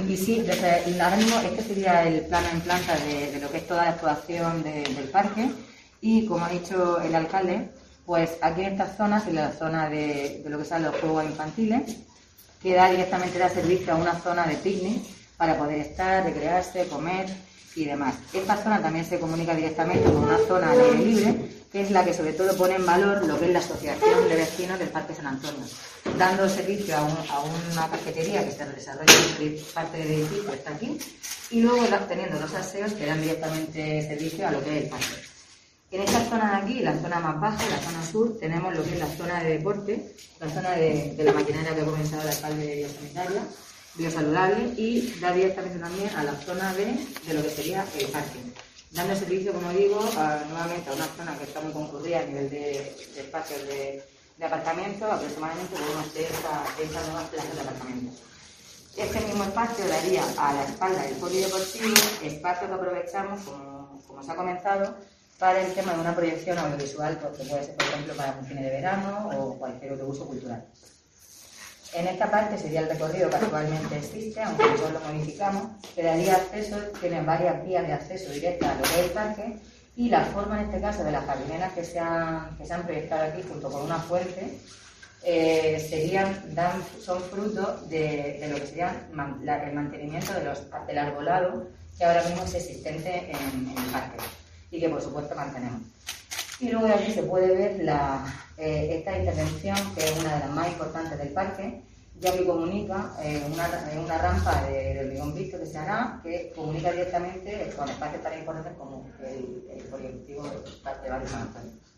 Y sí, ahora mismo este sería el plano en planta de lo que es toda la explotación del parque. Y como ha dicho el alcalde, pues aquí en estas zonas, en la zona de lo que son los juegos infantiles, que directamente da servicio a una zona de picnic para poder estar, recrearse, comer y demás. Esta zona también se comunica directamente con una zona al aire libre, que es la que sobre todo pone en valor lo que es la asociación de vecinos del Parque San Antonio, dando servicio a una cafetería que se desarrolla en parte del edificio, está aquí, y luego teniendo los aseos que dan directamente servicio a lo que es el parque. En esta zona de aquí, la zona más baja, la zona sur, tenemos lo que es la zona de deporte, la zona de la maquinaria que ha comenzado el alcalde de biosanitaria, biosaludable, y da directamente también a la zona de lo que sería el parque, dando servicio, como digo, nuevamente a una zona que está muy concurrida a nivel de espacios de aparcamiento, aproximadamente por unos 30 nuevas plazas de aparcamiento. Este mismo espacio daría a la espalda del polideportivo, espacio que aprovechamos, como se ha comenzado, para el tema de una proyección audiovisual, que puede ser, por ejemplo, para un cine de verano o cualquier otro uso cultural. En esta parte sería el recorrido que actualmente existe, aunque nosotros lo modificamos, que daría acceso, tiene varias vías de acceso directa a lo que es el parque, y la forma en este caso de las jardineras que se han proyectado aquí junto con una fuente son fruto de lo que sería el mantenimiento del arbolado que ahora mismo es existente en el parque y que por supuesto mantenemos. Y luego de aquí se puede ver esta intervención, que es una de las más importantes del parque, ya que comunica una rampa de hormigón visto que se hará, que comunica directamente con espacios tan importantes como el polideportivo de Barrio San Antonio.